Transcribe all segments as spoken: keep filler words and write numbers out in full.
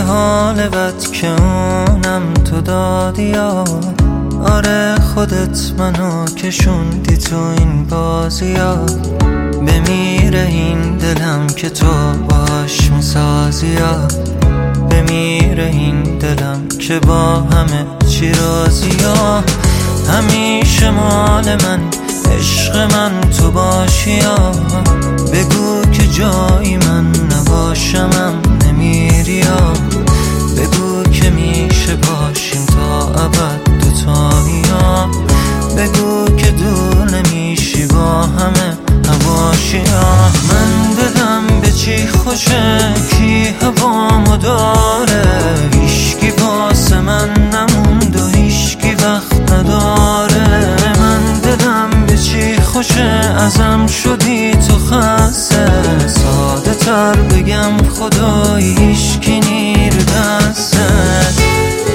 یه حال بد که اونم تو دادی یا آره خودت منو کشوندی تو این بازی ها. بمیره این دلم که تو باش میسازی یا بمیره این دلم که با همه چی راضی یا همیشه مال من عشق من تو باشی یا بگو که جایی من نباشمم نمیری یا بگو که میشه باشیم تا ابد دوتایی یا بگو که دور نمیشی با همه هواشی یا من دلم به چی خوشه کی هوامو داره هیشکی واسه من نموند و هیشکی وقت نداره من دلم به چی خوشه ازم شدی تو خسته ساده تر بگم خدایی هیشکی نیر دستت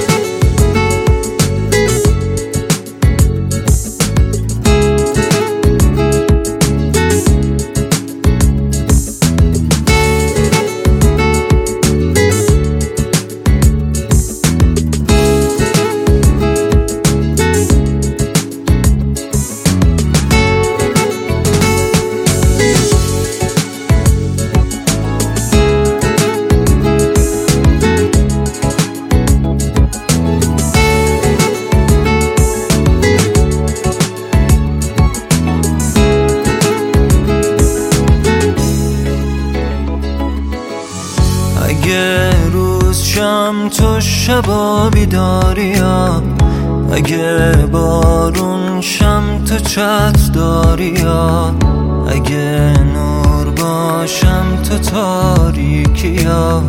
اگه روز شم تو شبا بیداری یا اگه بارون شم تو چت داری یا اگه نور باشم تو تاریکی یا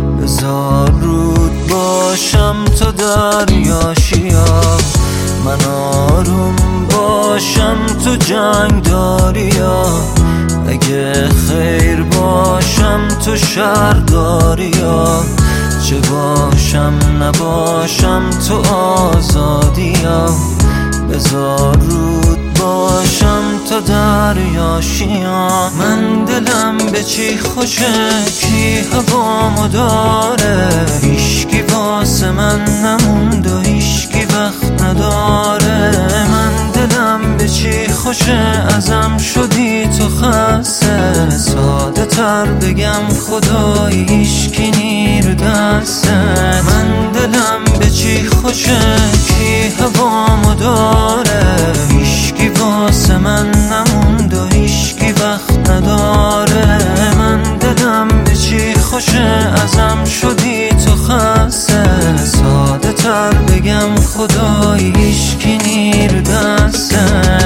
بزار رود باشم تو دریاشی یا من آروم باشم تو جنگ داری یا اگه خیر باشم تو شر داری یا چه باشم نباشم تو آزادی یا بزار رود باشم تو دریاشی یا من دلم به چی خوشه کی هوامو داره هیشکی واسه من نموند و هیشکی وقت نداره من دلم به چی خوشه ازم شدی تو خسته ساده تر بگم خدایی هیشکی نیر دسته من دلم به چی خوشه کی هوامو داره هیشکی واسه من نموند و هیشکی وقت نداره من دلم به چی خوشه ازم شدی تو خسته ساده تر بگم خدایی هیشکی نیر دسته